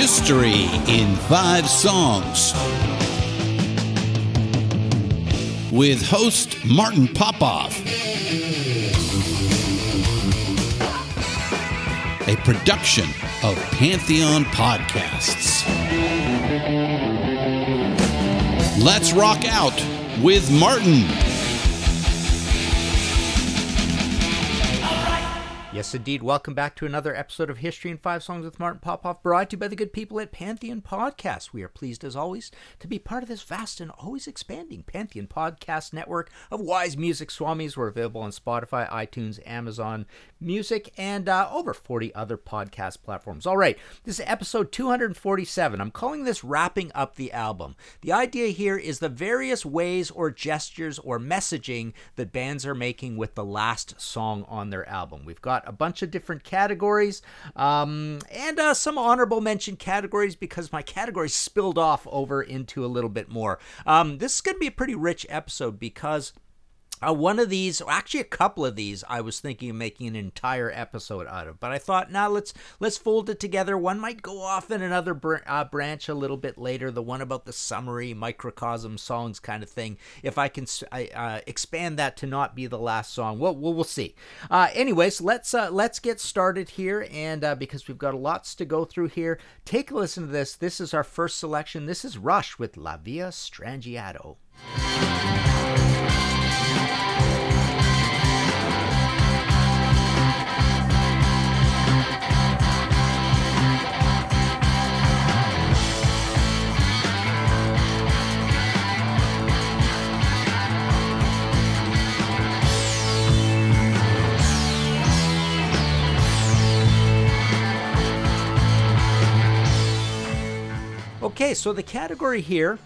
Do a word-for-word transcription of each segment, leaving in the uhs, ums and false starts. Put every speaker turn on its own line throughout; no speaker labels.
History in Five Songs with host Martin Popoff. A production of Pantheon Podcasts. Let's rock out with Martin.
Yes, indeed. Welcome back to another episode of History in Five Songs with Martin Popoff, brought to you by the good people at Pantheon Podcasts. We are pleased, as always, to be part of this vast and always expanding Pantheon Podcast network of wise music swamis. We're available on Spotify, iTunes, Amazon Music, and uh, over forty other podcast platforms. All right, this is episode two hundred forty-seven. I'm calling this Wrapping Up the Album. The idea here is the various ways or gestures or messaging that bands are making with the last song on their album. We've got a bunch of different categories um, and uh, some honorable mention categories because my categories spilled off over into a little bit more. Um, this is going to be a pretty rich episode because Uh, one of these, or actually a couple of these, I was thinking of making an entire episode out of, but I thought, now nah, let's let's fold it together. One might go off in another br- uh, branch a little bit later. The one about the summary, microcosm songs kind of thing. If I can I, uh, expand that to not be the last song, well, we'll, we'll see. Uh, anyways, let's uh, let's get started here, and uh, because we've got lots to go through here, take a listen to this. This is our first selection. This is Rush with La Via Strangiato. Okay, so the category here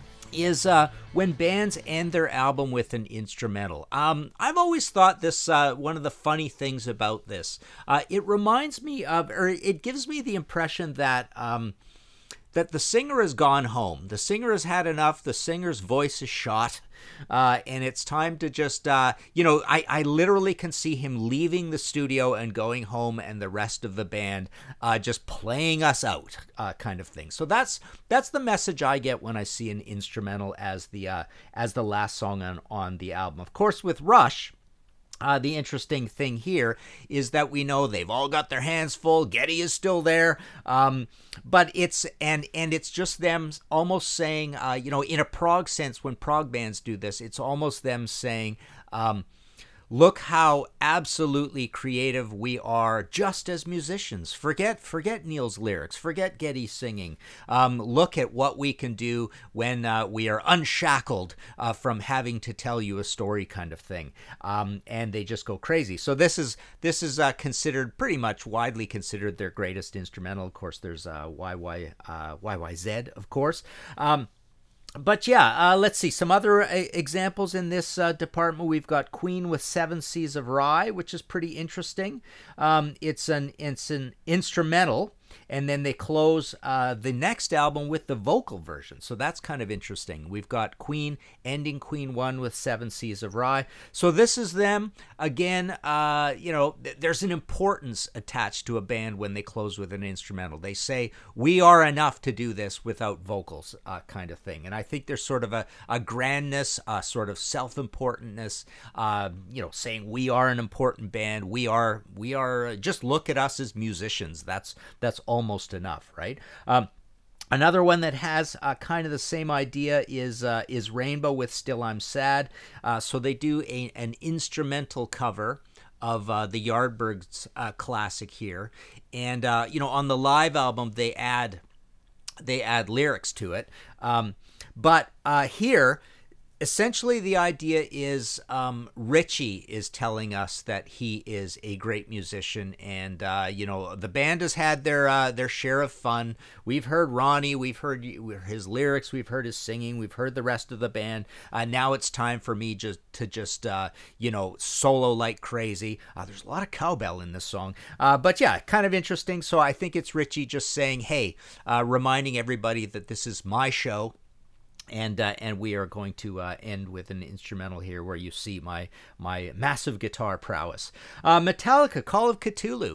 is uh, when bands end their album with an instrumental. Um, I've always thought this, uh, one of the funny things about this, uh, it reminds me of, or it gives me the impression that um, that the singer has gone home. The singer has had enough. The singer's voice is shot. Uh, and it's time to just, uh, you know, I, I literally can see him leaving the studio and going home and the rest of the band uh, just playing us out uh, kind of thing. So that's that's the message I get when I see an instrumental as the uh, as the last song on, on the album. Of course, with Rush, Uh, the interesting thing here is that we know they've all got their hands full. Geddy is still there, um, but it's and and it's just them almost saying, uh, you know, in a prog sense, when prog bands do this, it's almost them saying, um, "Look how absolutely creative we are, just as musicians. Forget forget Neil's lyrics, forget Geddy singing. Um, look at what we can do when uh, we are unshackled uh, from having to tell you a story," kind of thing. Um, and they just go crazy. So this is this is uh, considered pretty much widely considered their greatest instrumental. Of course, there's uh, Y Y uh, Y Y Z, of course. Um, But yeah, uh, let's see some other uh, examples in this uh, department. We've got Queen with Seven Seas of Rhye, which is pretty interesting. Um, it's an it's an instrumental, and then they close uh, the next album with the vocal version. So that's kind of interesting. We've got Queen ending Queen one with Seven Seas of Rhye. So this is them again. Uh, you know, th- there's an importance attached to a band when they close with an instrumental. They say we are enough to do this without vocals, uh, kind of thing. And I think there's sort of a, a grandness, a sort of self-importantness. Uh, you know, saying we are an important band. We are. We are. Just look at us as musicians. That's that's almost enough, right? Um, another one that has uh, kind of the same idea is uh, is Rainbow with Still I'm Sad. Uh, so they do a, an instrumental cover of uh, the Yardbirds uh, classic here, and uh, you know, on the live album they add they add lyrics to it, um, but uh, here. Essentially, the idea is um, Richie is telling us that he is a great musician, and uh, you know, the band has had their uh, their share of fun. We've heard Ronnie, we've heard his lyrics, we've heard his singing, we've heard the rest of the band. Uh, now it's time for me just to just uh, you know, solo like crazy. Uh, there's a lot of cowbell in this song, uh, but yeah, kind of interesting. So I think it's Richie just saying, "Hey," uh, reminding everybody that this is my show. And uh, and we are going to uh, end with an instrumental here where you see my my massive guitar prowess. Uh, Metallica, Call of Cthulhu.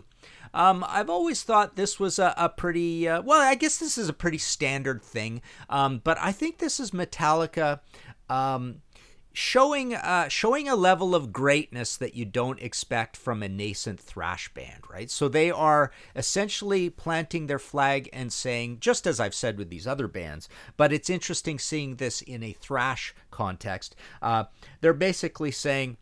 Um, I've always thought this was a, a pretty, uh, well, I guess this is a pretty standard thing, um, but I think this is Metallica um, showing uh, showing a level of greatness that you don't expect from a nascent thrash band, right? So they are essentially planting their flag and saying, just as I've said with these other bands, but it's interesting seeing this in a thrash context. Uh, they're basically saying,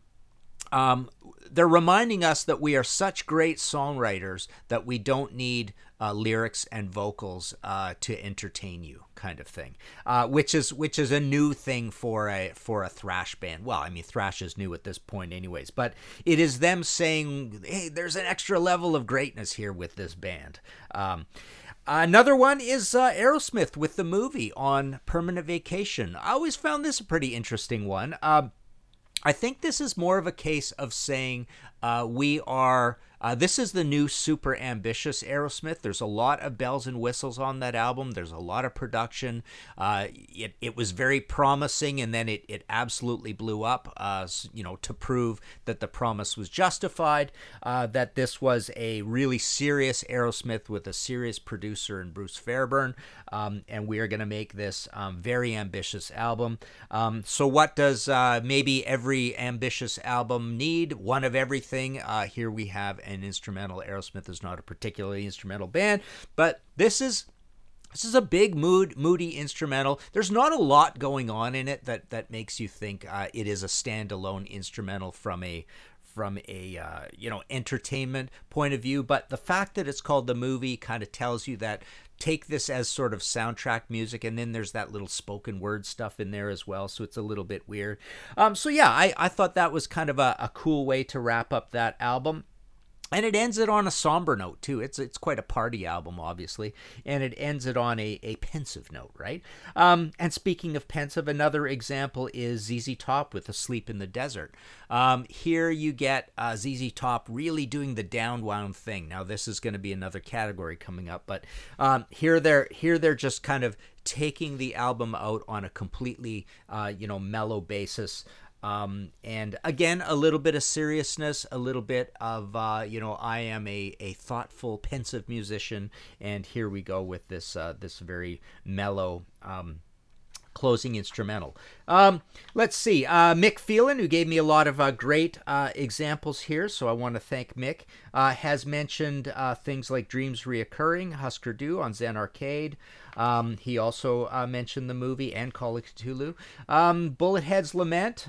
Um, they're reminding us that we are such great songwriters that we don't need uh, lyrics and vocals uh, to entertain you, kind of thing. Uh, which is which is a new thing for a for a thrash band. Well, I mean, thrash is new at this point, anyways. But it is them saying, "Hey, there's an extra level of greatness here with this band." Um, Another one is uh, Aerosmith with the movie on Permanent Vacation. I always found this a pretty interesting one. Um, I think this is more of a case of saying uh, we are, uh, this is the new super ambitious Aerosmith. There's a lot of bells and whistles on that album. There's a lot of production. Uh, it, it was very promising, and then it, it absolutely blew up, uh, you know, to prove that the promise was justified, uh, that this was a really serious Aerosmith with a serious producer in Bruce Fairbairn, um, and we are going to make this um, very ambitious album. Um, so what does uh, maybe every ambitious album need? One of everything. Uh, here we have an instrumental. Aerosmith is not a particularly instrumental band, but this is this is a big mood, moody instrumental. There's not a lot going on in it that that makes you think uh, it is a standalone instrumental from a from a uh, you know entertainment point of view. But the fact that it's called The Movie kind of tells you that. Take this as sort of soundtrack music, and then there's that little spoken word stuff in there as well, so it's a little bit weird. Um, so yeah, I, I thought that was kind of a, a cool way to wrap up that album. And it ends it on a somber note, too. It's it's quite a party album, obviously. And it ends it on a, a pensive note, right? Um, and speaking of pensive, another example is Z Z Top with Asleep in the Desert. Um, here you get uh, Z Z Top really doing the downwound thing. Now, this is going to be another category coming up. But um, here they're here they're just kind of taking the album out on a completely, uh, you know, mellow basis. Um, and again, a little bit of seriousness, a little bit of, uh, you know, I am a, a thoughtful, pensive musician. And here we go with this, uh, this very mellow, um, closing instrumental. Um, let's see. Uh, Mick Phelan, who gave me a lot of uh, great uh, examples here, so I want to thank Mick, uh, has mentioned uh, things like Dreams Reoccurring, Husker Du on Zen Arcade. Um, he also uh, mentioned the movie and Call of Cthulhu. Um, Bullethead's Lament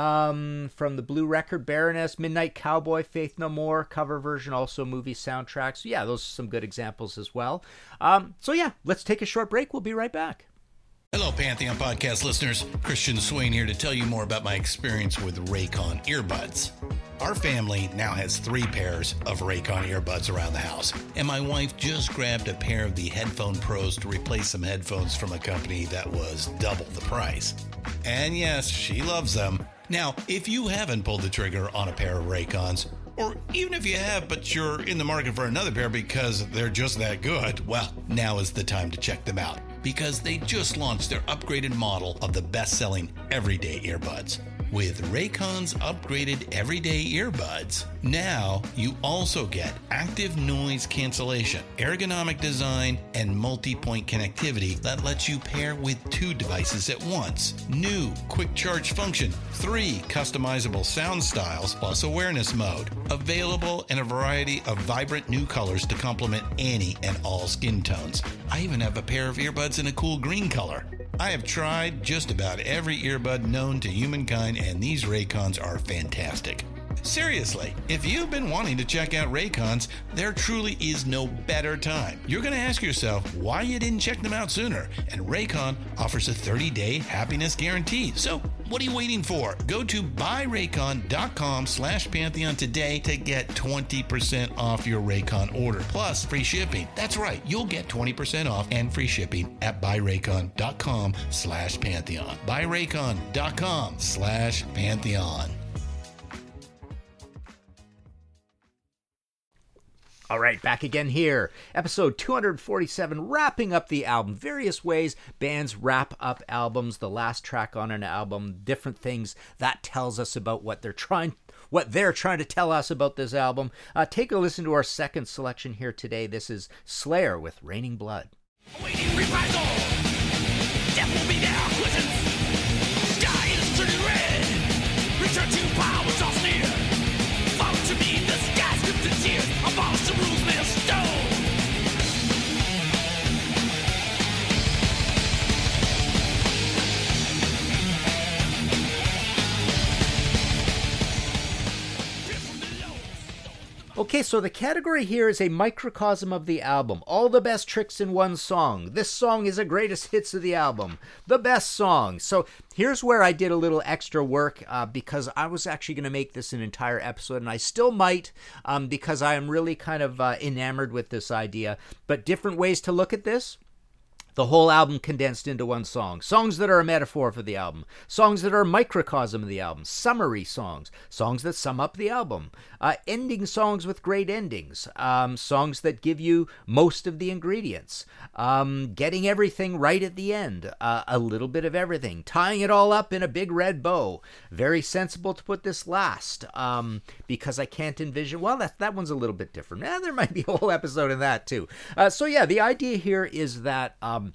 um, from the Blue Record, Baroness, Midnight Cowboy, Faith No More, cover version, also movie soundtracks. So yeah, those are some good examples as well. Um, so yeah, let's take a short break. We'll be right back.
Hello, Pantheon Podcast listeners. Christian Swain here to tell you more about my experience with Raycon earbuds. Our family now has three pairs of Raycon earbuds around the house, and my wife just grabbed a pair of the Headphone Pros to replace some headphones from a company that was double the price. And yes, she loves them. Now, if you haven't pulled the trigger on a pair of Raycons, or even if you have, but you're in the market for another pair because they're just that good, well, now is the time to check them out, because they just launched their upgraded model of the best-selling everyday earbuds. With Raycon's upgraded everyday earbuds, now you also get active noise cancellation, ergonomic design, and multi-point connectivity that lets you pair with two devices at once. New quick charge function, three customizable sound styles, plus awareness mode. Available in a variety of vibrant new colors to complement any and all skin tones. I even have a pair of earbuds in a cool green color. I have tried just about every earbud known to humankind, and these Raycons are fantastic. Seriously, if you've been wanting to check out Raycons, there truly is no better time. You're going to ask yourself why you didn't check them out sooner, and Raycon offers a thirty-day happiness guarantee. So what are you waiting for? Go to buyraycon.com slash Pantheon today to get twenty percent off your Raycon order, plus free shipping. That's right, you'll get twenty percent off and free shipping at buyraycon.com slash Pantheon. buyraycon.com slash Pantheon.
All right, back again here. Episode two forty-seven, wrapping up the album. Various ways bands wrap up albums, the last track on an album, different things that tells us about what they're trying what they're trying to tell us about this album. Uh, take a listen to our second selection here today. This is Slayer with Raining Blood.
Awaiting reprisal. Death will be their acquiescence. Sky is turning red. Return to power, it's all near. Follow to me, the sky scripts in tears. Abolish the rules made of stone.
Okay, so the category here is a microcosm of the album. All the best tricks in one song. This song is the greatest hits of the album. The best song. So here's where I did a little extra work uh, because I was actually going to make this an entire episode, and I still might um, because I am really kind of uh, enamored with this idea. But different ways to look at this. The whole album condensed into one song. Songs that are a metaphor for the album. Songs that are a microcosm of the album. Summary songs. Songs that sum up the album. Uh, ending songs with great endings. Um, songs that give you most of the ingredients. Um, getting everything right at the end. Uh, a little bit of everything. Tying it all up in a big red bow. Very sensible to put this last. Um, because I can't envision... Well, that, that one's a little bit different. Eh, there might be a whole episode in that too. Uh, so yeah, the idea here is that... Um,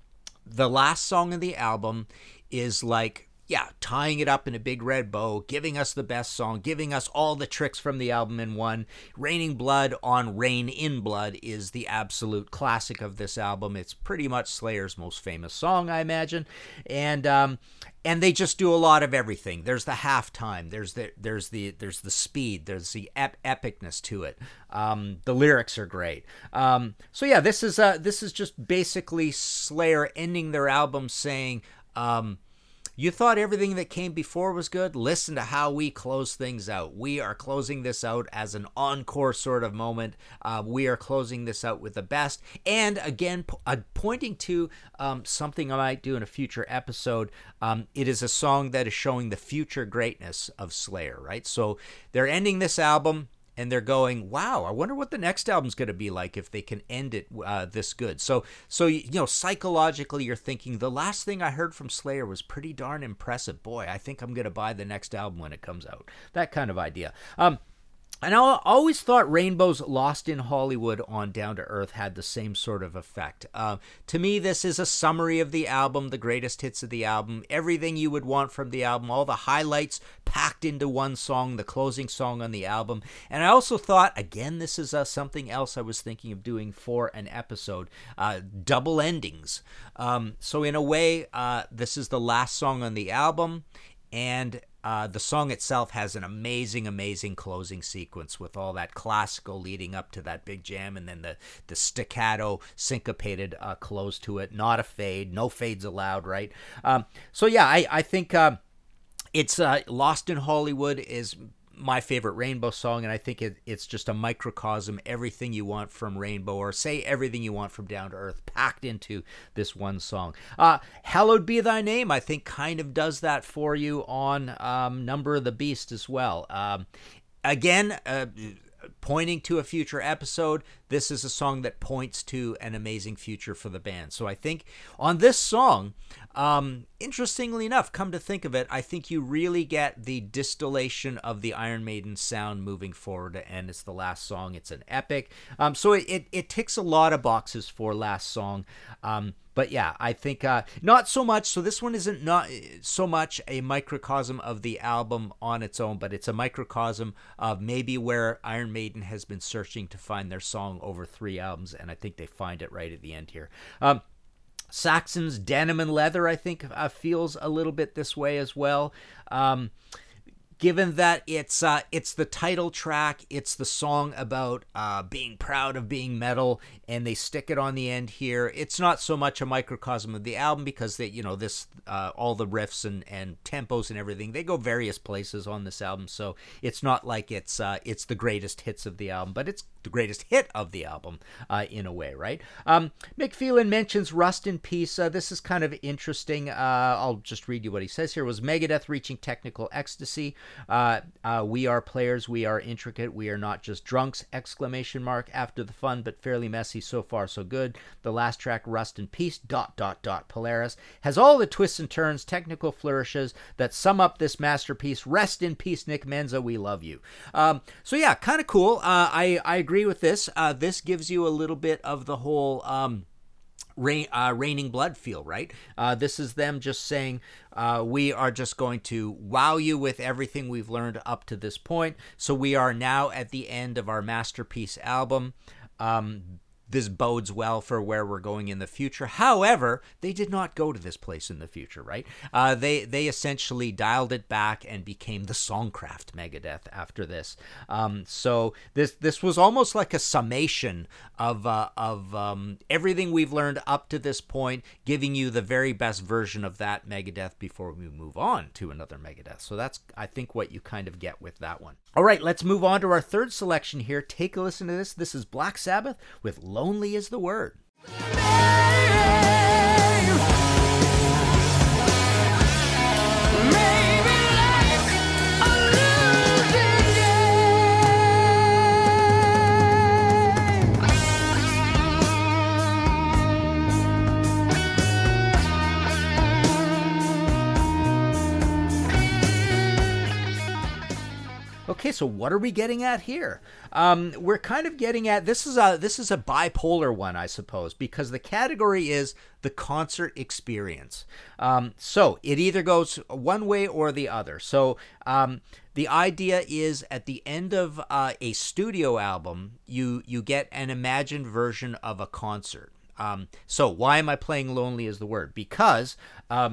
The last song of the album is like, yeah, tying it up in a big red bow, giving us the best song, giving us all the tricks from the album in one. Raining Blood on Rain in Blood is the absolute classic of this album. It's pretty much Slayer's most famous song, I imagine. And um, and they just do a lot of everything. There's the halftime. There's the there's the there's the speed. There's the ep- epicness to it. Um, the lyrics are great. Um, so yeah, this is uh, this is just basically Slayer ending their album saying. Um, You thought everything that came before was good? Listen to how we close things out. We are closing this out as an encore sort of moment. Uh, we are closing this out with the best. And again, po- uh, pointing to um, something I might do in a future episode, um, it is a song that is showing the future greatness of Slayer, right? So they're ending this album. And they're going, wow, I wonder what the next album's going to be like if they can end it uh, this good. So, so you know, psychologically, you're thinking, the last thing I heard from Slayer was pretty darn impressive. Boy, I think I'm going to buy the next album when it comes out. That kind of idea. Um, And I always thought Rainbow's Lost in Hollywood on Down to Earth had the same sort of effect. Uh, to me, this is a summary of the album, the greatest hits of the album, everything you would want from the album, all the highlights packed into one song, the closing song on the album. And I also thought, again, this is uh, something else I was thinking of doing for an episode, uh, double endings. Um, so in a way, uh, this is the last song on the album, and Uh, the song itself has an amazing, amazing closing sequence with all that classical leading up to that big jam, and then the, the staccato, syncopated uh, close to it. Not a fade, no fades allowed, right? Um, so yeah, I, I think uh, it's uh, Lost in Hollywood is my favorite Rainbow song, and I think it, it's just a microcosm, everything you want from Rainbow, or say everything you want from Down to Earth, packed into this one song. Uh, Hallowed Be Thy Name, I think, kind of does that for you on um, Number of the Beast as well. Um, again, uh, pointing to a future episode, this is a song that points to an amazing future for the band. So I think on this song, um, interestingly enough, come to think of it, I think you really get the distillation of the Iron Maiden sound moving forward, and it's the last song. It's an epic. Um, so it, it, it ticks a lot of boxes for last song. Um, But yeah, I think uh, not so much. So this one isn't not so much a microcosm of the album on its own, but it's a microcosm of maybe where Iron Maiden has been searching to find their song over three albums, and I think they find it right at the end here. Um, Saxon's Denim and Leather, I think, uh, feels a little bit this way as well. Um, Given that it's uh, it's the title track, it's the song about uh, being proud of being metal, and they stick it on the end here. It's not so much a microcosm of the album because they, you know, this uh, all the riffs and, and tempos and everything, they go various places on this album. So it's not like it's uh, it's the greatest hits of the album, but it's the greatest hit of the album uh, in a way, right? Um, Mick Phelan mentions Rust in Peace. Uh, this is kind of interesting. Uh, I'll just read you what he says here. Was Megadeth reaching technical ecstasy? Uh, uh, we are players. We are intricate. We are not just drunks! Exclamation mark after the fun, but fairly messy. So far, so good. The last track, Rust in Peace, dot, dot, dot, Polaris, has all the twists and turns, technical flourishes that sum up this masterpiece. Rest in peace, Nick Menza. We love you. Um, so yeah, kind of cool. Uh, I, I agree with this. Uh, this gives you a little bit of the whole... Um, Rain, uh, raining blood feel, right? Uh, this is them just saying, uh, we are just going to wow you with everything we've learned up to this point. So we are now at the end of our masterpiece album. Um, this bodes well for where we're going in the future. However, they did not go to this place in the future, right? Uh, they they essentially dialed it back and became the Songcraft Megadeth after this. Um, so this this was almost like a summation of uh, of um, everything we've learned up to this point, giving you the very best version of that Megadeth before we move on to another Megadeth. So that's, I think, what you kind of get with that one. All right, let's move on to our third selection here. Take a listen to this. This is Black Sabbath with Lonely is the Word. Okay, so what are we getting at here? Um, we're kind of getting at, this is a this is a bipolar one, I suppose, because the category is the concert experience. Um, so it either goes one way or the other. So um, the idea is at the end of uh, a studio album, you you get an imagined version of a concert. Um, so why am I playing Lonely is the Word? Because um,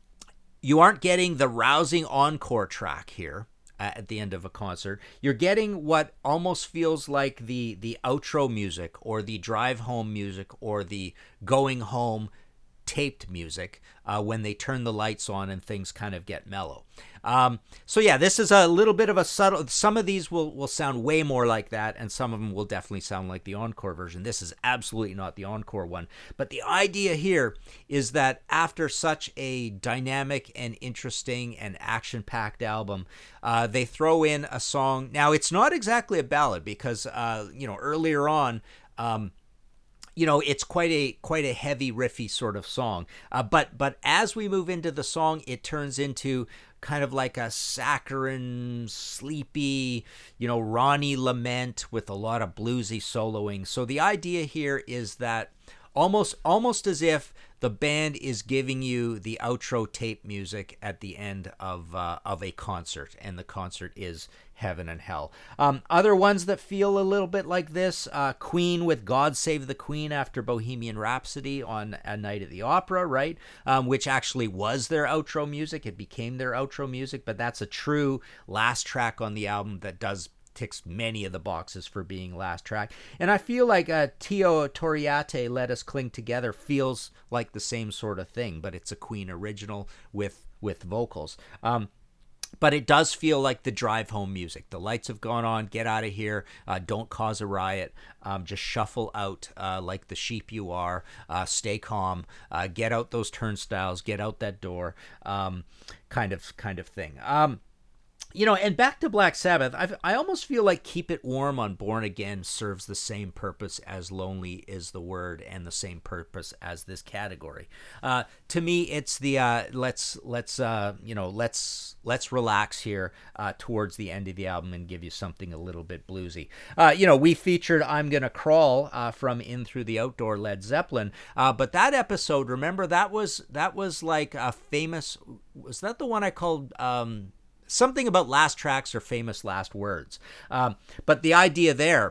you aren't getting the rousing encore track here at the end of a concert. You're getting what almost feels like the the outro music or the drive home music or the going home taped music uh, when they turn the lights on and things kind of get mellow. Um, so yeah, this is a little bit of a subtle, some of these will, will sound way more like that, and some of them will definitely sound like the encore version. This is absolutely not the encore one. But the idea here is that after such a dynamic and interesting and action-packed album, uh, they throw in a song. Now, it's not exactly a ballad because, uh, you know, earlier on, um, you know, it's quite a quite a heavy, riffy sort of song. Uh, but but as we move into the song, it turns into kind of like a saccharine, sleepy, you know, Ronnie lament with a lot of bluesy soloing. So the idea here is that almost almost as if the band is giving you the outro tape music at the end of uh, of a concert, and the concert is Heaven and Hell. Um, other ones that feel a little bit like this, uh, Queen with God Save the Queen after Bohemian Rhapsody on A Night at the Opera, right? Um, which actually was their outro music. It became their outro music, but that's a true last track on the album that does ticks many of the boxes for being last track. And I feel like uh, Tio Toriate, Let Us Cling Together, feels like the same sort of thing, but it's a Queen original with, with vocals. Um, But it does feel like the drive home music. The lights have gone on. Get out of here. Uh, don't cause a riot. Um, just shuffle out uh, like the sheep you are. Uh, stay calm. Uh, get out those turnstiles. Get out that door. Um, kind of, kind of thing. Um, You know, and back to Black Sabbath, I've, I almost feel like Keep It Warm on Born Again serves the same purpose as Lonely is the Word, and the same purpose as this category. Uh, to me, it's the uh, let's let's uh, you know let's let's relax here uh, towards the end of the album and give you something a little bit bluesy. Uh, you know, we featured I'm Gonna Crawl uh, from In Through the Outdoor, Led Zeppelin, uh, but that episode, remember, that was that was like a famous. Was that the one I called? Um, Something about last tracks or famous last words. Um, but the idea there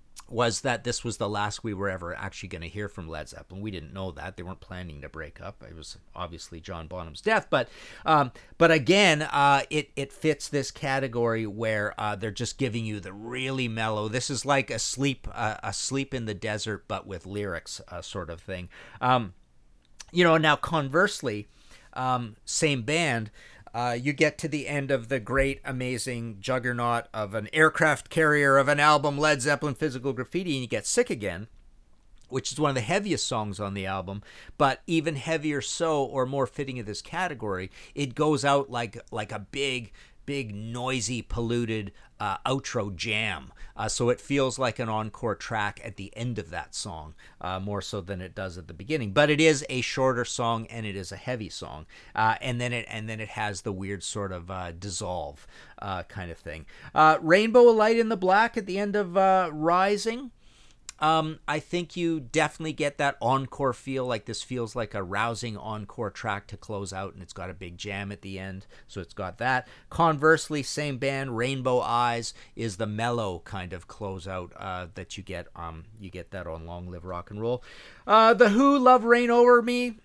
was that this was the last we were ever actually going to hear from Led Zeppelin. We didn't know that. They weren't planning to break up. It was obviously John Bonham's death. But um, but again, uh, it, it fits this category where uh, they're just giving you the really mellow. This is like a sleep, uh, a sleep in the desert, but with lyrics uh, sort of thing. Um, you know, now conversely, um, same band, Uh, you get to the end of the great, amazing juggernaut of an aircraft carrier of an album, Led Zeppelin Physical Graffiti, and you get Sick Again, which is one of the heaviest songs on the album, but even heavier so, or more fitting of this category, it goes out like like a big big, noisy, polluted uh, outro jam. Uh, so it feels like an encore track at the end of that song, uh, more so than it does at the beginning. But it is a shorter song, and it is a heavy song. Uh, and then it and then it has the weird sort of uh, dissolve uh, kind of thing. Uh, Rainbow, a Light in the Black at the end of uh, Rising. Um, I think you definitely get that encore feel, like this feels like a rousing encore track to close out, and it's got a big jam at the end, so it's got that. Conversely, same band, Rainbow Eyes is the mellow kind of closeout uh, that you get. Um, you get that on Long Live Rock and Roll. Uh, the Who, Love Reign Over Me.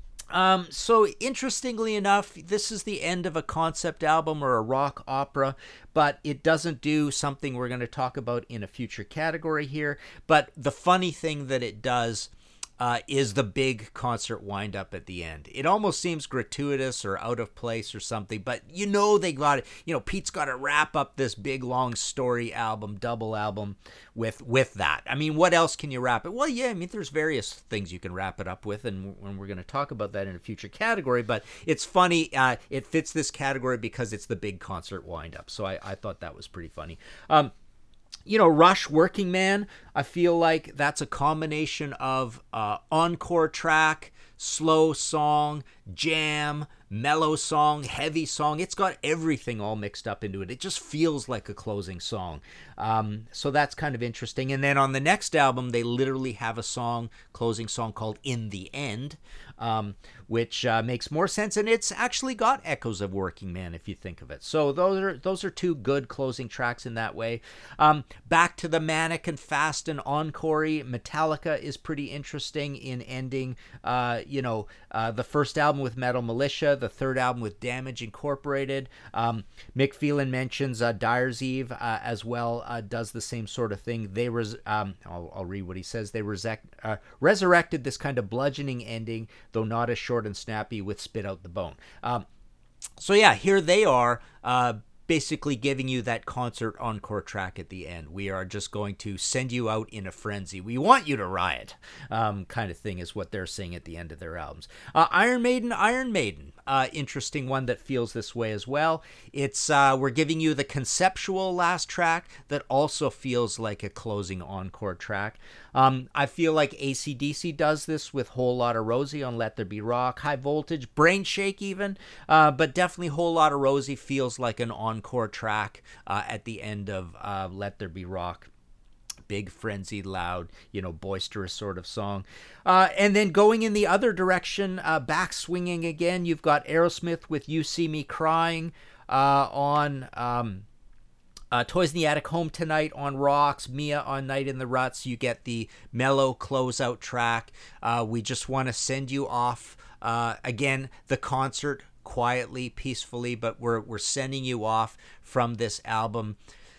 Um, so interestingly enough, this is the end of a concept album or a rock opera, but it doesn't do something we're going to talk about in a future category here. But the funny thing that it does uh, is the big concert wind up at the end. It almost seems gratuitous or out of place or something, but you know they got it. You know, Pete's got to wrap up this big long story album, double album with with that. I mean, what else can you wrap it? Well, yeah, I mean, there's various things you can wrap it up with, and when we're going to talk about that in a future category. But it's funny. Uh, it fits this category because it's the big concert wind up. So I, I thought that was pretty funny. Um, You know, Rush, Working Man, I feel like that's a combination of uh, encore track, slow song, jam, mellow song, heavy song. It's got everything all mixed up into it. It just feels like a closing song. Um, so that's kind of interesting. And then on the next album, they literally have a song, closing song called In the End, um, which uh, makes more sense. And it's actually got echoes of Working Man, if you think of it. So those are those are two good closing tracks in that way. Um, back to the manic and fast and encore. Metallica is pretty interesting in ending, uh, you know, uh, the first album with Metal Militia, the third album with Damage Incorporated. Um, Mick Phelan mentions uh, Dyer's Eve uh, as well, uh, does the same sort of thing. They res- um, I'll, I'll read what he says. They resec- uh, resurrected this kind of bludgeoning ending, though not as short and snappy, with Spit Out the Bone. Um, so yeah, here they are, uh, basically giving you that concert encore track at the end. We are just going to send you out in a frenzy. We want you to riot, um, kind of thing is what they're saying at the end of their albums. Uh, Iron Maiden, Iron Maiden, uh, interesting one that feels this way as well. It's uh, we're giving you the conceptual last track that also feels like a closing encore track. Um, I feel like A C D C does this with Whole Lotta Rosie on Let There Be Rock, High Voltage, Brain Shake even, uh, but definitely Whole Lotta Rosie feels like an encore track uh, at the end of uh, Let There Be Rock. Big, frenzied, loud, you know, boisterous sort of song. Uh, and then going in the other direction, uh, back swinging again, you've got Aerosmith with You See Me Crying uh, on... Um, Uh, Toys in the Attic, Home Tonight on Rocks, Mia on Night in the Ruts. You get the mellow closeout track. Uh, we just want to send you off. Uh, again, the concert quietly, peacefully, but we're we're sending you off from this album.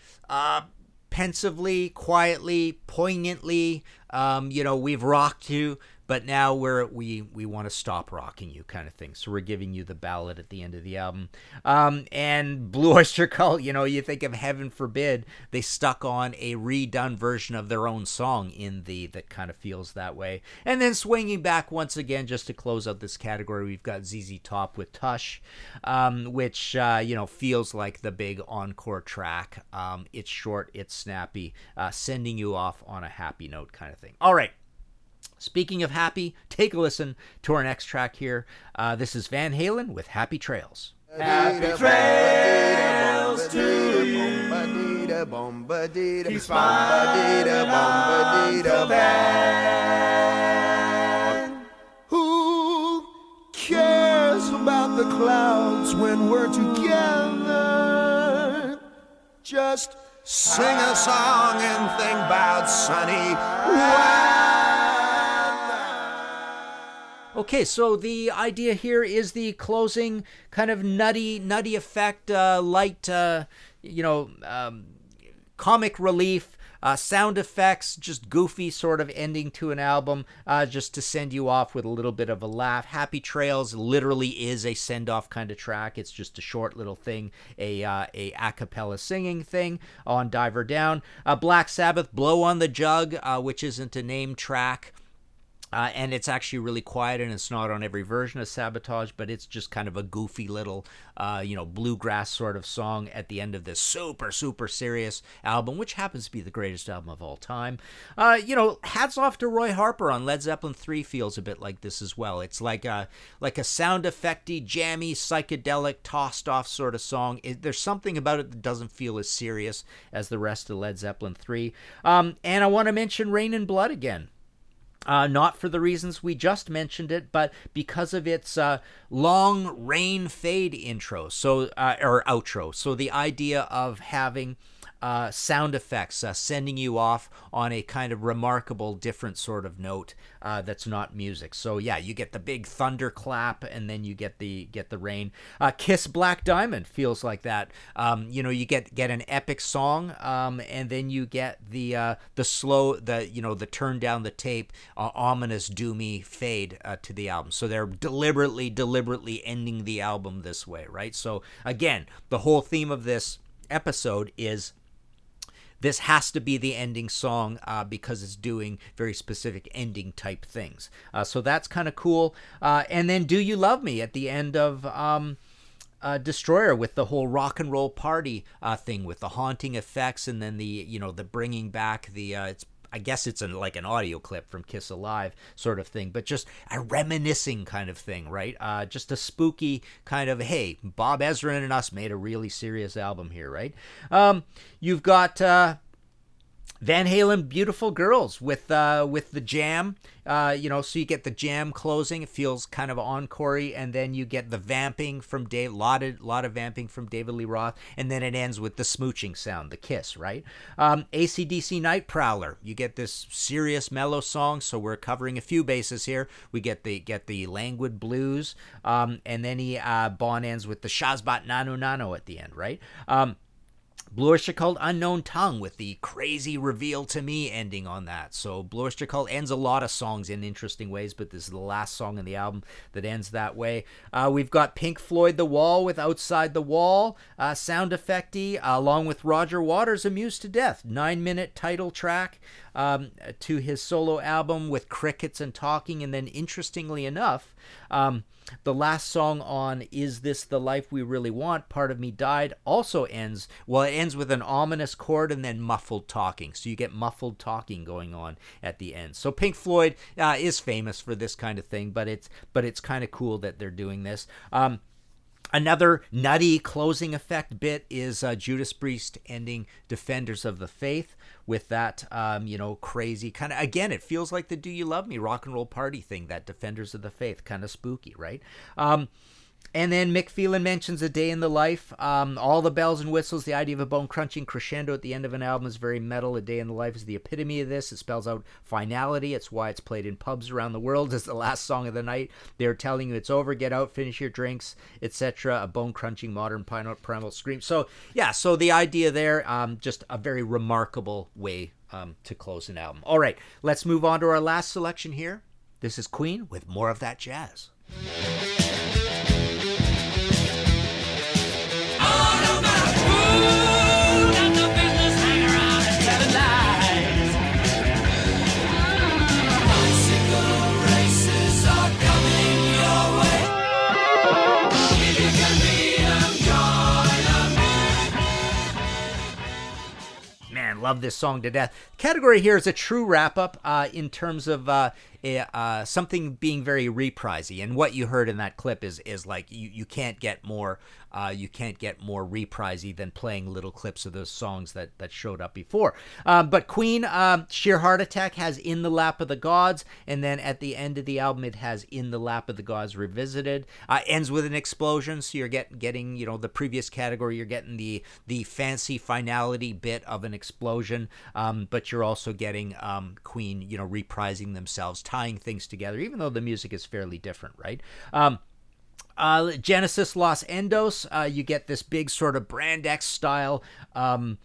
Uh, pensively, quietly, poignantly. Um, you know, we've rocked you, but now we're we we want to stop rocking you, kind of thing. So we're giving you the ballad at the end of the album. Um, and Blue Oyster Cult, you know, you think of Heaven Forbid, they stuck on a redone version of their own song in the that kind of feels that way. And then swinging back once again, just to close out this category, we've got Z Z Top with Tush, um, which uh, you know feels like the big encore track. Um, it's short, it's snappy, uh, sending you off on a happy note, kind of thing. All right. Speaking of happy, take a listen to our next track here. Uh, this is Van Halen with Happy Trails.
Happy trails to you. Keep smiling until then. Who cares about the clouds when we're together? Just sing a song and think about sunny weather.
Okay, so the idea here is the closing kind of nutty, nutty effect, uh, light, uh, you know, um, comic relief, uh, sound effects, just goofy sort of ending to an album, uh, just to send you off with a little bit of a laugh. Happy Trails literally is a send-off kind of track. It's just a short little thing, a uh, a a cappella singing thing on Diver Down. Uh, Black Sabbath, Blow on the Jug, uh, which isn't a name track. Uh, and it's actually really quiet, and it's not on every version of Sabotage, but it's just kind of a goofy little, uh, you know, bluegrass sort of song at the end of this super, super serious album, which happens to be the greatest album of all time. Uh, you know, hats off to Roy Harper on Led Zeppelin three feels a bit like this as well. It's like a, like a sound effecty, jammy, psychedelic, tossed off sort of song. It, there's something about it that doesn't feel as serious as the rest of Led Zeppelin three. Um, and I want to mention Rain and Blood again. Uh, not for the reasons we just mentioned it, but because of its uh, long rain fade intro, so uh, or outro. So the idea of having uh, sound effects uh, sending you off on a kind of remarkable, different sort of note uh, that's not music. So yeah, you get the big thunderclap, and then you get the get the rain. Uh, Kiss Black Diamond feels like that. Um, you know, you get get an epic song, um, and then you get the uh, the slow, the you know the turn down the tape, uh, ominous, doomy fade uh, to the album. So they're deliberately, deliberately ending the album this way, right? So again, the whole theme of this episode is this has to be the ending song uh, because it's doing very specific ending type things. Uh, so that's kind of cool. Uh, and then Do You Love Me at the end of um, uh, Destroyer with the whole rock and roll party uh, thing with the haunting effects, and then the, you know, the bringing back the, uh, it's I guess it's an, like an audio clip from Kiss Alive sort of thing, but just a reminiscing kind of thing, right? Uh, just a spooky kind of, hey, Bob Ezrin and us made a really serious album here, right? Um, you've got uh, Van Halen, Beautiful Girls with uh, with the jam, uh, you know, so you get the jam closing. It feels kind of encore-y, and then you get the vamping from Dave, lot of, lot of vamping from David Lee Roth, and then it ends with the smooching sound, the kiss, right? Um, A C D C Night Prowler, you get this serious, mellow song, so we're covering a few bases here. We get the get the languid blues, um, and then he uh, Bon ends with the Shazbot Nano Nano at the end, right? Um, Blue Oyster Cult, Unknown Tongue with the crazy reveal to me ending on that. So Blue Oyster Cult ends a lot of songs in interesting ways, but this is the last song in the album that ends that way. Uh, we've got Pink Floyd, The Wall with Outside the Wall, uh, sound effecty, uh, along with Roger Waters, Amused to Death, nine minute title track um, to his solo album with crickets and talking. And then interestingly enough, um, the last song on Is This the Life We Really Want, Part of Me Died, also ends, well, it ends with an ominous chord and then muffled talking. So you get muffled talking going on at the end. So Pink Floyd uh, is famous for this kind of thing, but it's but it's kind of cool that they're doing this. Um, Another nutty closing effect bit is uh, Judas Priest ending Defenders of the Faith with that, um, you know, crazy kind of, again, it feels like the Do You Love Me rock and roll party thing, that Defenders of the Faith, kind of spooky, right? Um, and then Mick Phelan mentions A Day in the Life. Um, all the bells and whistles, the idea of a bone-crunching crescendo at the end of an album is very metal. A Day in the Life is the epitome of this. It spells out finality. It's why it's played in pubs around the world as the last song of the night. They're telling you it's over, get out, finish your drinks, et cetera. A bone-crunching modern primal scream. So, yeah, so the idea there, um, just a very remarkable way um, to close an album. All right, let's move on to our last selection here. This is Queen with More of That Jazz. Love this song to death. Category here is a true wrap-up uh, in terms of uh, a, uh, something being very reprisey, and what you heard in that clip is is like you, you can't get more uh, you can't get more reprisey than playing little clips of those songs that that showed up before. Um, but Queen, um, Sheer Heart Attack has In the Lap of the Gods, and then at the end of the album it has In the Lap of the Gods Revisited. Uh, ends with an explosion, so you're get, getting, you know, the previous category, you're getting the the fancy finality bit of an explosion, um, but you're also getting um, Queen, you know, reprising themselves, tying things together, even though the music is fairly different, right? Um, uh, Genesis Los Endos, uh, you get this big sort of Brand X style um,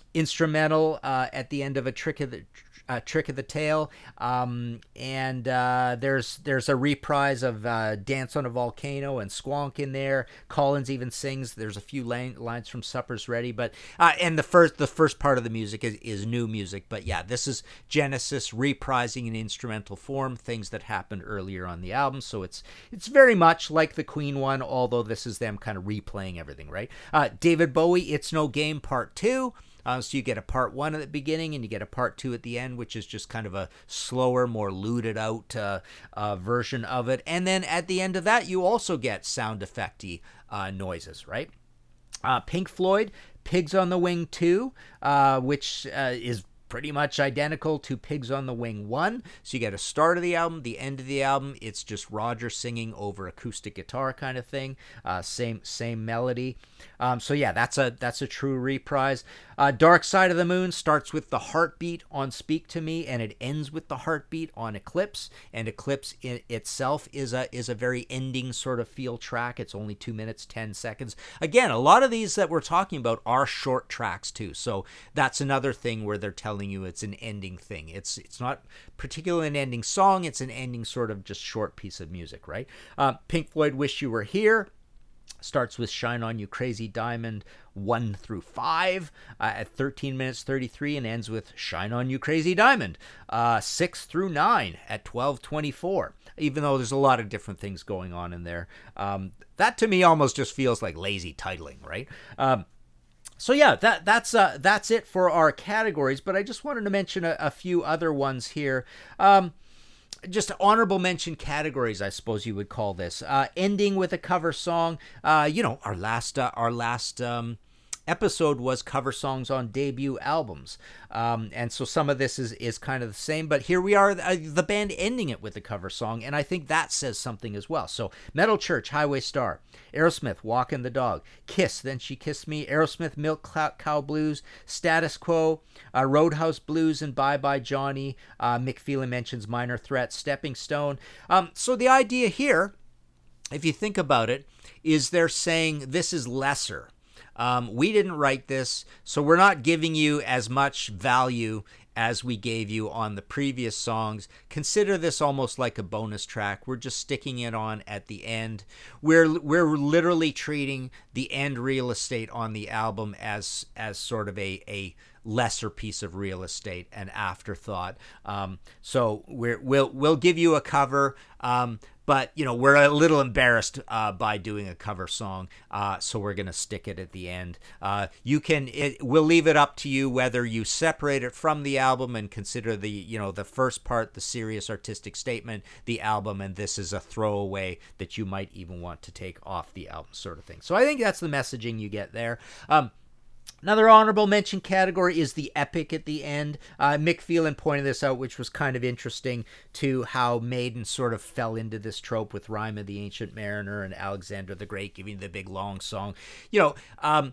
instrumental uh, at the end of a trick of the uh, trick of the tail, um, and uh, there's there's a reprise of uh, Dance on a Volcano and Squonk in there. Collins even sings. There's a few line, lines from Supper's Ready, but uh, and the first the first part of the music is, is new music. But yeah, this is Genesis reprising in instrumental form things that happened earlier on the album. So it's it's very much like the Queen one, although this is them kind of replaying everything, right? Uh, David Bowie, It's No Game Part Two. Uh, so you get a part one at the beginning and you get a part two at the end, which is just kind of a slower, more looted out uh, uh, version of it. And then at the end of that, you also get sound effecty uh, noises, right? Uh, Pink Floyd, Pigs on the Wing two, uh, which uh, is pretty much identical to Pigs on the Wing one. So you get a start of the album, the end of the album. It's just Roger singing over acoustic guitar kind of thing. Uh, same same melody. Um, so yeah, that's a that's a true reprise. Uh, Dark Side of the Moon starts with the heartbeat on Speak to Me, and it ends with the heartbeat on Eclipse. And Eclipse in itself is a is a very ending sort of feel track. It's only two minutes ten seconds. Again, a lot of these that we're talking about are short tracks too. So that's another thing where they're telling you it's an ending thing. It's it's not particularly an ending song. It's an ending sort of just short piece of music, right? Uh, Pink Floyd, Wish You Were Here. Starts with Shine On You Crazy Diamond one through five uh, at thirteen minutes thirty-three and ends with Shine On You Crazy Diamond uh, six through nine at twelve twenty-four. Even though there's a lot of different things going on in there. Um, that to me almost just feels like lazy titling, right? Um, So yeah, that that's uh, that's it for our categories, but I just wanted to mention a, a few other ones here. Um, just honorable mention categories, I suppose you would call this. Uh, ending with a cover song. Uh, you know, our last uh, our last um, episode was cover songs on debut albums, um, and so some of this is is kind of the same. But here we are, uh, the band ending it with a cover song, and I think that says something as well. So Metal Church, Highway Star. Aerosmith, Walkin' the Dog. Kiss, Then She Kissed Me. Aerosmith, Milk Cow Blues. Status Quo, uh, Roadhouse Blues, and Bye Bye Johnny. Uh, Mick Phelan mentions Minor Threat, Stepping Stone. Um, so the idea here, if you think about it, is they're saying this is lesser. Um, we didn't write this, so we're not giving you as much value as we gave you on the previous songs. Consider this almost like a bonus track. We're just sticking it on at the end. We're we're literally treating the end real estate on the album as as sort of a a lesser piece of real estate, an afterthought. Um, so we're, we'll we'll give you a cover, um, but you know we're a little embarrassed uh, by doing a cover song, uh, so we're gonna stick it at the end. Uh, you can it, we'll leave it up to you whether you separate it from the album and consider the you know the first part the serious artistic statement, the album, and this is a throwaway that you might even want to take off the album, sort of thing. So I think that's the messaging you get there. Um, Another honorable mention category is the epic at the end. Uh, Mick Phelan pointed this out, which was kind of interesting to how Maiden sort of fell into this trope with Rhyme of the Ancient Mariner and Alexander the Great giving the big long song. You know, um,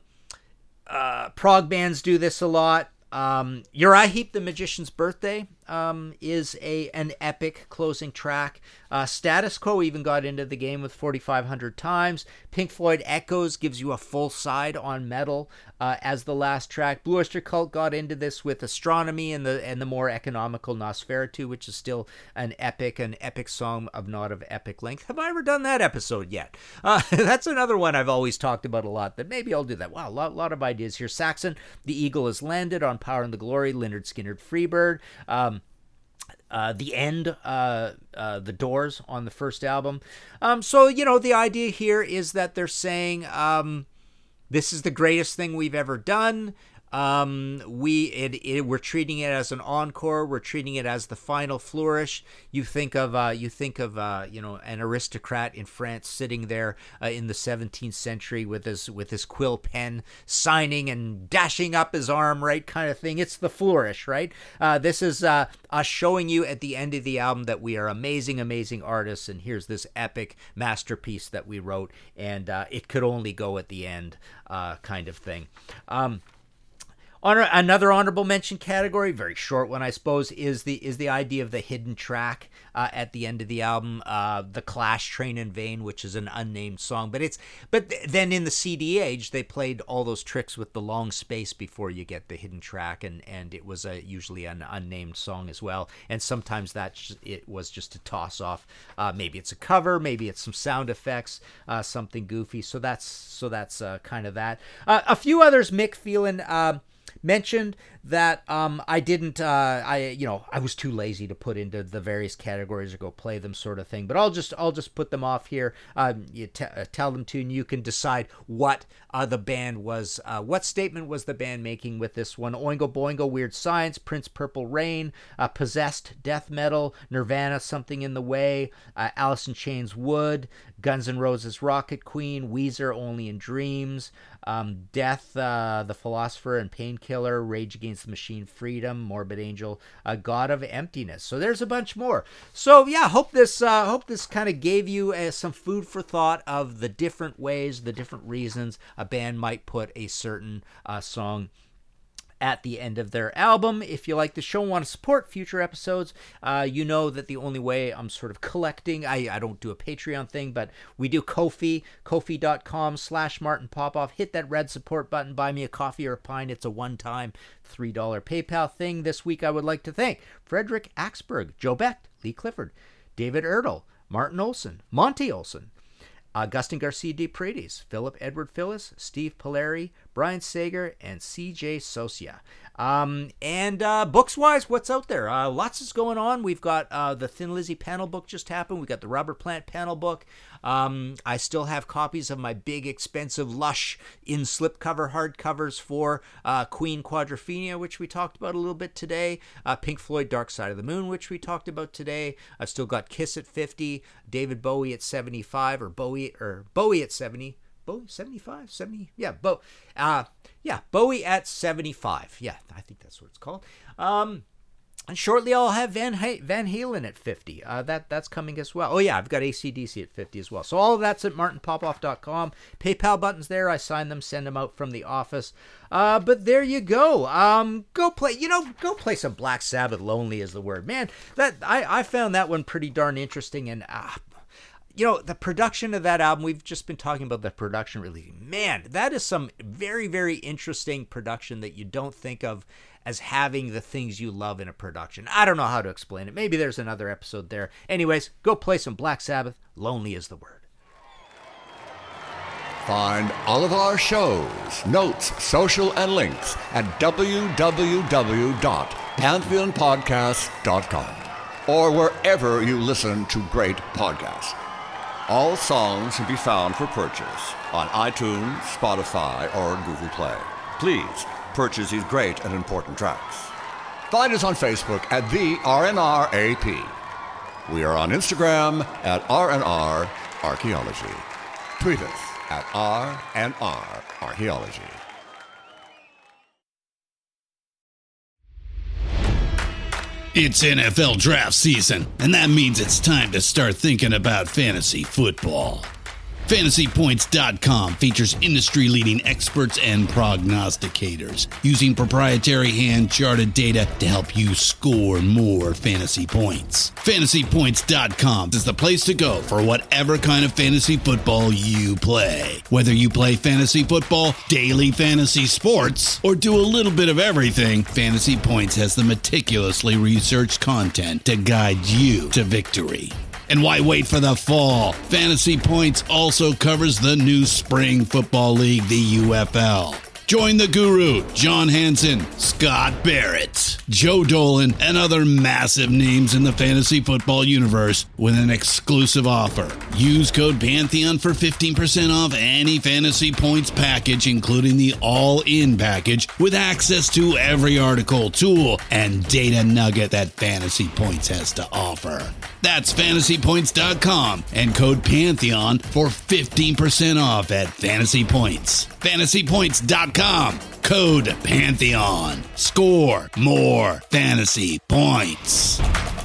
uh, prog bands do this a lot. Um, Uriah Heep, The Magician's Birthday, um, is a an epic closing track. Uh, Status Quo even got into the game with forty-five hundred Times. Pink Floyd Echoes gives you a full side on metal uh, as the last track. Blue Oyster Cult got into this with Astronomy and the and the more economical Nosferatu, which is still an epic, an epic song of not of epic length. Have I ever done that episode yet? Uh, that's another one I've always talked about a lot, but maybe I'll do that. Wow, a lot, lot of ideas here. Saxon, The Eagle Has Landed on Power and the Glory, Lynyrd Skynyrd Freebird. Um, Uh, the End, uh, uh, The Doors on the first album. Um, so, you know, the idea here is that they're saying um, this is the greatest thing we've ever done. Um, we it, it we're treating it as an encore. We're treating it as the final flourish. You think of uh, you think of uh, you know an aristocrat in France sitting there uh, in the seventeenth century with his with his quill pen, signing and dashing up his arm, right, kind of thing. It's the flourish, right? Uh, this is uh, us showing you at the end of the album that we are amazing, amazing artists, and here's this epic masterpiece that we wrote, and uh, it could only go at the end, uh, kind of thing. Um, Honor, another honorable mention category, very short one, I suppose, is the is the idea of the hidden track uh, at the end of the album, uh, the Clash "Train in Vain," which is an unnamed song. But it's but then in the C D age, they played all those tricks with the long space before you get the hidden track, and, and it was a, usually an unnamed song as well. And sometimes that it was just a toss off. Uh, maybe it's a cover, maybe it's some sound effects, uh, something goofy. So that's so that's uh, kind of that. Uh, a few others, Mick Phelan uh, mentioned that um, I didn't, uh, I you know, I was too lazy to put into the various categories or go play them, sort of thing. But I'll just I'll just put them off here. Um, you t- uh, tell them to, and you can decide what uh, the band was, uh, what statement was the band making with this one. Oingo Boingo, Weird Science, Prince, Purple Rain, uh, Possessed, Death Metal, Nirvana, Something in the Way, uh, Alice in Chains, Wood, Guns N' Roses, Rocket Queen, Weezer, Only in Dreams, um, Death, uh, The Philosopher and Painkiller, Rage Against the Machine, Freedom, Morbid Angel, uh, God of Emptiness. So there's a bunch more. So yeah, hope this uh, hope this kind of gave you uh, some food for thought of the different ways, the different reasons a band might put a certain uh, song at the end of their album. If you like the show and want to support future episodes, uh, you know that the only way I'm sort of collecting, I, I don't do a Patreon thing, but we do Ko-fi, ko-fi.com slash Martin Popoff. Hit that red support button, buy me a coffee or a pint. It's a one-time three dollars PayPal thing. This week I would like to thank Frederick Axberg, Joe Beck, Lee Clifford, David Erdl, Martin Olson, Monty Olson, Augustin Garcia de Paredes, Philip Edward Phyllis, Steve Polari, Brian Sager, and C J Socia. Um, and uh, books-wise, what's out there? Uh, lots is going on. We've got uh, the Thin Lizzy panel book just happened. We've got the Robert Plant panel book. Um, I still have copies of my big, expensive, lush, in slipcover hardcovers for uh, Queen Quadrophenia, which we talked about a little bit today. Uh, Pink Floyd Dark Side of the Moon, which we talked about today. I've still got Kiss at fifty, David Bowie at seventy-five, or Bowie or Bowie at seventy. Bowie, seventy-five, seventy, yeah, Bo, uh, yeah, Bowie at seventy-five, yeah, I think that's what it's called. Um, and shortly I'll have Van ha- Van Halen at fifty. Uh, that that's coming as well. Oh yeah, I've got A C D C at fifty as well. So all of that's at martin popoff dot com. PayPal buttons there. I sign them, send them out from the office. Uh, but there you go. Um, go play. You know, go play some Black Sabbath. Lonely is the word, man. That I I found that one pretty darn interesting, and uh, you know, the production of that album, we've just been talking about the production really. Man, that is some very, very interesting production that you don't think of as having the things you love in a production. I don't know how to explain it. Maybe there's another episode there. Anyways, go play some Black Sabbath. Lonely is the word.
Find all of our shows, notes, social, and links at w w w dot pantheon podcast dot com or wherever you listen to great podcasts. All songs can be found for purchase on iTunes, Spotify, or Google Play. Please purchase these great and important tracks. Find us on Facebook at the R N R A P. We are on Instagram at R N R Archaeology. Tweet us at R N R Archaeology.
It's N F L draft season, and that means it's time to start thinking about fantasy football. Fantasy Points dot com features industry-leading experts and prognosticators using proprietary hand-charted data to help you score more fantasy points. Fantasy Points dot com is the place to go for whatever kind of fantasy football you play. Whether you play fantasy football, daily fantasy sports, or do a little bit of everything, Fantasy Points has the meticulously researched content to guide you to victory. And why wait for the fall? Fantasy Points also covers the new spring football league, the U F L. Join the guru, John Hansen, Scott Barrett, Joe Dolan, and other massive names in the fantasy football universe with an exclusive offer. Use code Pantheon for fifteen percent off any Fantasy Points package, including the all-in package, with access to every article, tool, and data nugget that Fantasy Points has to offer. That's Fantasy Points dot com and code Pantheon for fifteen percent off at Fantasy Points. Fantasy Points dot com, code Pantheon. Score more fantasy points.